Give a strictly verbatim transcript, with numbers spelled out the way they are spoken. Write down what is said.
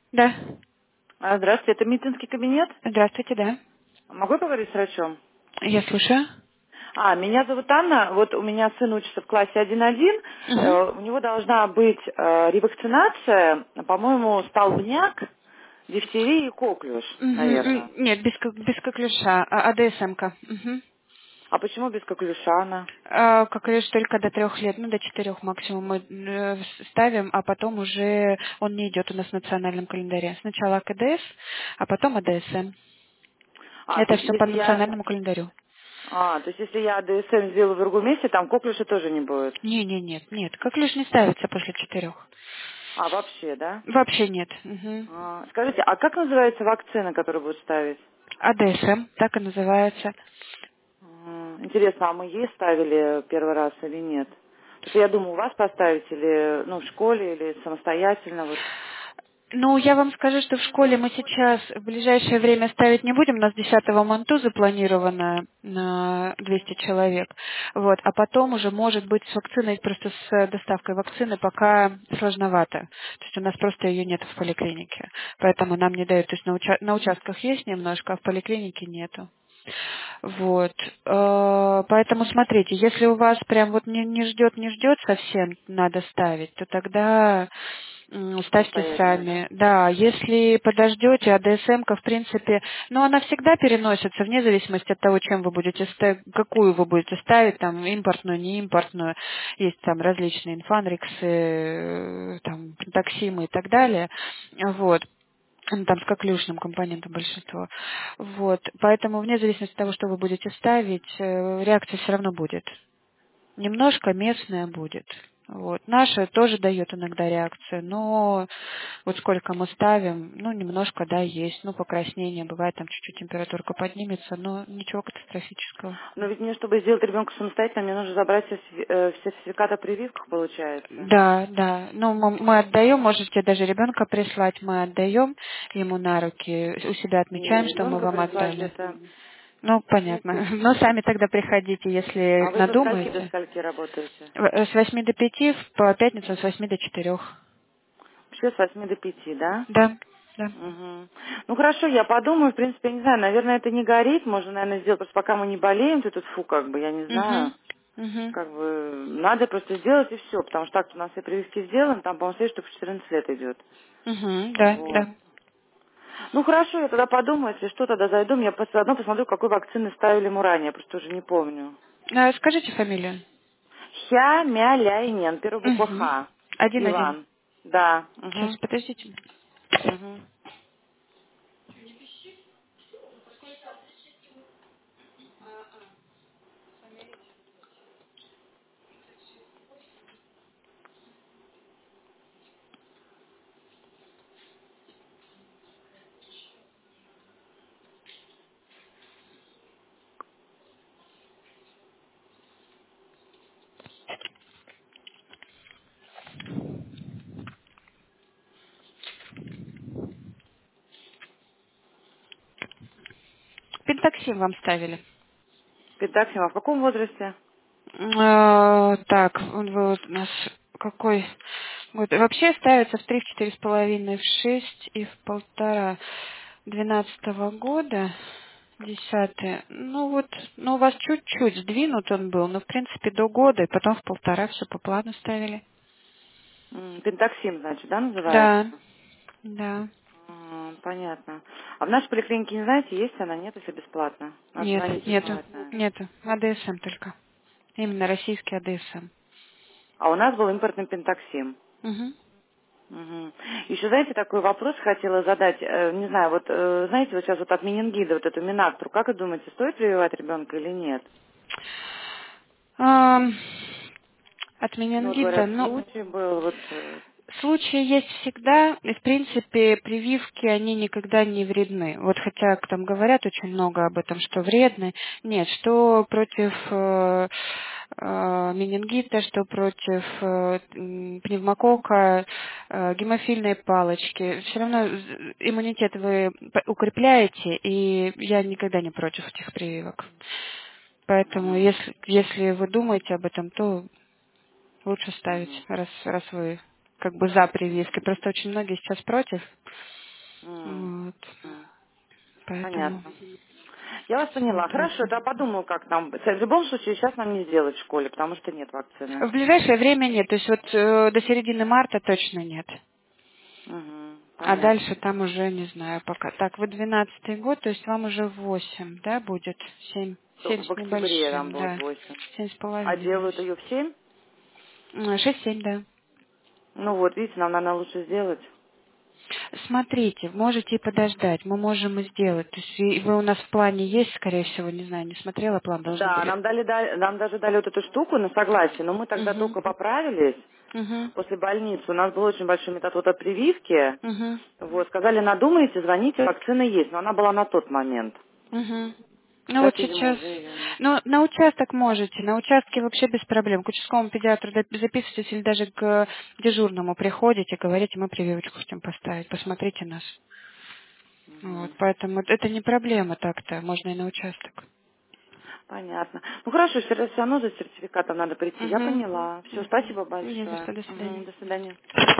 Да. А, Здравствуйте, это медицинский кабинет? Здравствуйте, да. Могу я поговорить с врачом? Я слушаю. А, меня зовут Анна, вот у меня сын учится в классе один один, Угу. Э, у него должна быть э, ревакцинация, по-моему, столбняк, дифтерия и коклюш, наверное. Нет, без, ко- без коклюша, а АДСМ-ка. Угу. А почему без коклюша она? А, коклюш только до трех лет, ну до четырех максимум мы э, с- ставим, а потом уже он не идет у нас в национальном календаре. Сначала КДС, а потом АДСМ. А, то Это есть все по если я... национальному календарю. А, то есть если я АДСМ сделаю в другом месте, там коклюша тоже не будет? Не, не, нет, нет, коклюш не ставится после четырех. А, вообще, да? Вообще нет. Мгм. А, скажите, а как называется вакцина, которую будут ставить? АДСМ, так и называется. М, Интересно, а мы ей ставили первый раз или нет? Потому что я думаю, у вас поставить или ну, в школе, или самостоятельно. Вот. Ну, я вам скажу, что в школе мы сейчас в ближайшее время ставить не будем. У нас десятого манту запланировано на двести человек. Вот. А потом уже, может быть, с вакциной, просто с доставкой вакцины пока сложновато. То есть у нас просто ее нет в поликлинике. Поэтому нам не дают. То есть на, уча- на участках есть немножко, а в поликлинике нету. Вот. Э, Поэтому смотрите, если у вас прям вот не, не ждет, не ждет совсем, надо ставить, то тогда м, ставьте Самостоятельно, да? сами. Да, если подождете, а ДСМ-ка, в принципе, ну, она всегда переносится, вне зависимости от того, чем вы будете ставить, какую вы будете ставить, там, импортную, не импортную. Есть там различные инфанриксы, э, там, пентоксимы и так далее. Вот. Ну, там с коклюшным компонентом большинство. Вот. Поэтому вне зависимости от того, что вы будете ставить, э, реакция все равно будет. Немножко местная будет. Вот. Наша тоже дает иногда реакцию, но вот сколько мы ставим, ну, немножко, да, есть. Ну, покраснение, бывает, там чуть-чуть температурка поднимется, но ничего катастрофического. Но ведь мне, чтобы сделать ребенка самостоятельно, мне нужно забрать все, сви- э, все сертификаты о прививках, получается. Да, да. Ну, мы, мы отдаем, можете даже ребенка прислать, мы отдаем ему на руки, у себя Не, отмечаем, что мы ребенка вам прислать отдали. это... Ну, понятно. Но сами тогда приходите, если А вы со скольки до надумаете. скольки работаете? В- э, С восьми до пяти, в- по пятницам с восьми до четырех. Вообще с восьми до пяти, да? Да, да. Мгм. Ну хорошо, я подумаю, в принципе, я не знаю, наверное, это не горит, можно, наверное, сделать, просто пока мы не болеем, то тут фу, как бы, я не знаю. Угу. Угу. Как бы надо просто сделать и все, потому что так у нас все прививки сделаны, там, по-моему, следует, что в четырнадцать лет идет. Угу. Да, Вот. да. Ну хорошо, я тогда подумаю, если что, тогда зайду, я пос- заодно посмотрю, какой вакцины ставили ему ранее, я просто уже не помню. А, скажите фамилию. Хя-мя-ляйнен, первая буква Угу. Х. Один-один. Иван. Да. Сейчас, Угу. подождите. Угу. Пентаксим вам ставили. Педаксим, а в каком возрасте? А, так, он вы вот у нас какой год? Вообще ставится в три, в четыре с половиной, в шесть и в полтора двенадцатого года, десятый. Ну вот, ну у вас чуть-чуть сдвинут он был, но в принципе до года, и потом в полтора все по плану ставили. М, Пентаксим, значит, да, называется? Да, да. М, Понятно. А в нашей поликлинике, не знаете, есть она, нет, если бесплатно? Надо Нет, звонить, нету, узнавать, наверное. нету. АДСМ только. Именно российский АДСМ. А у нас был импортный пентаксим. Угу. Мгм. Еще, знаете, такой вопрос хотела задать. Э, Не знаю, вот, э, знаете, вот сейчас вот от менингида, вот эту минактру, как вы думаете, стоит прививать ребенка или нет? Ам, От Ну, вот менингита, говорят, ну, случай был, вот... э, случаи есть всегда, и в принципе прививки, они никогда не вредны. Вот хотя там говорят очень много об этом, что вредны. Нет, что против э, э, менингита, что против э, м, пневмококка, э, гемофильной палочки. Все равно з- иммунитет вы п- укрепляете, и я никогда не против этих прививок. Поэтому мгм, если, если вы думаете об этом, то лучше ставить, мгм. раз, раз вы как бы за прививки. Просто очень многие сейчас против. М, Вот. м. Поэтому Понятно. Я вас поняла. Хорошо, смотрите. да, подумаю, как нам. В любом случае, сейчас нам не сделать в школе, потому что нет вакцины. В ближайшее время нет, то есть вот э, до середины марта точно нет. Угу, А дальше понятно. там уже не знаю пока. Так, вы двенадцатый год, то есть вам уже восемь, да, будет? Семь. Семь В с октябре нам небольшим, будет да. восемь. Семь с А половиной. делают ее в семь? М, Шесть-семь, да. Ну вот, видите, нам надо лучше сделать. Смотрите, можете и подождать, мы можем и сделать. То есть и вы у нас в плане есть, скорее всего, не знаю, не смотрела план, должны Да, были. нам дали, да- нам даже дали вот эту штуку на согласие, но мы тогда Угу. только поправились Угу. после больницы. У нас был очень большой метод вот от прививки. Угу. Вот, сказали, надумайте, звоните, вакцина есть, но она была на тот момент. Угу. Ну Сейчас, вот видимо, сейчас, уже ее нет. ну на участок можете, на участке вообще без проблем. К участковому педиатру доп- записывайтесь или даже к дежурному приходите, говорите, мы прививочку хотим поставить, посмотрите нас. Вот, Мгм. поэтому это не проблема так-то, можно и на участок. Понятно. Ну хорошо, все равно за сертификатом надо прийти. Я Угу. поняла. Все, Угу. спасибо Не за большое. что, до свидания. Мгм, до свидания.